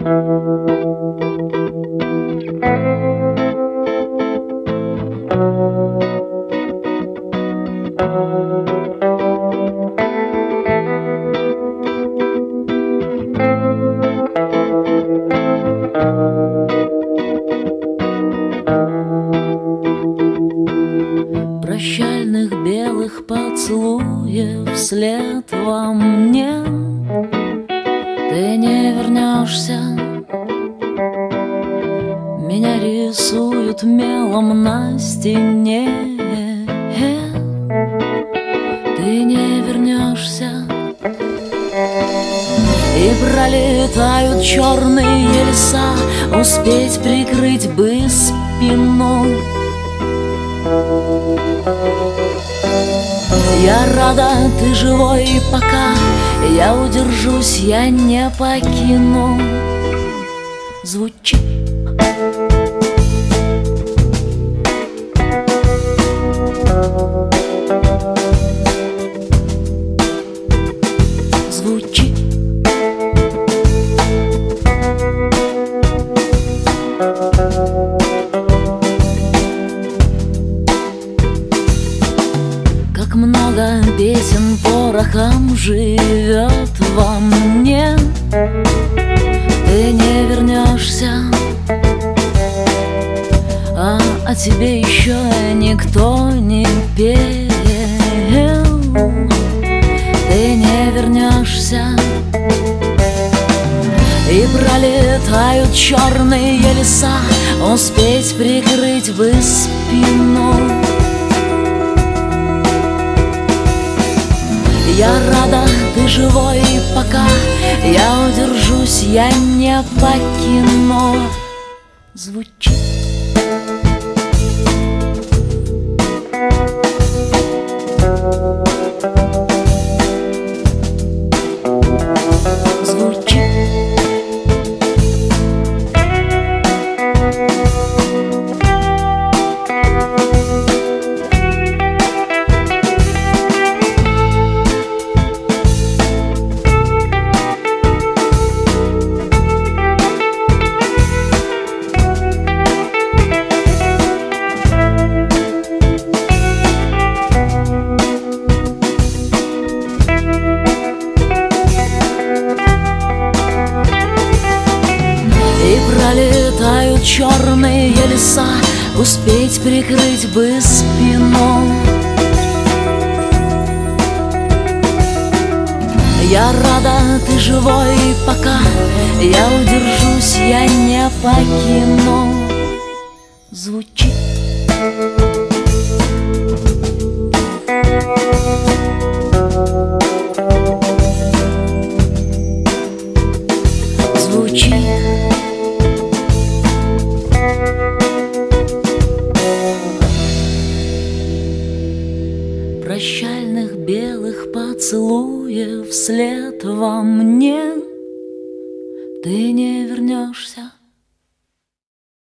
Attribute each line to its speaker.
Speaker 1: Прощальных белых поцелуев вслед во мне ты не вернешься. Меня рисуют мелом на стене. Ты не вернешься. И пролетают черные леса, успеть прикрыть бы спину. Я рада, ты живой, и пока я удержусь, я не покину. Звучи. Звучи. Как много песен порохом живет во мне. Ты не вернешься, а о тебе еще никто не пел. Ты не вернешься. И пролетают черные леса, успеть прикрыть бы спину. Я рада, ты живой, и пока я удержусь, я не покину. Звучи. Звучи. Пролетают черные леса, успеть прикрыть бы спину. Я рада, ты живой, и пока я удержусь, я не покину. Звучи. Звучи. Прощальных белых поцелуев вслед во мне ты не вернешься.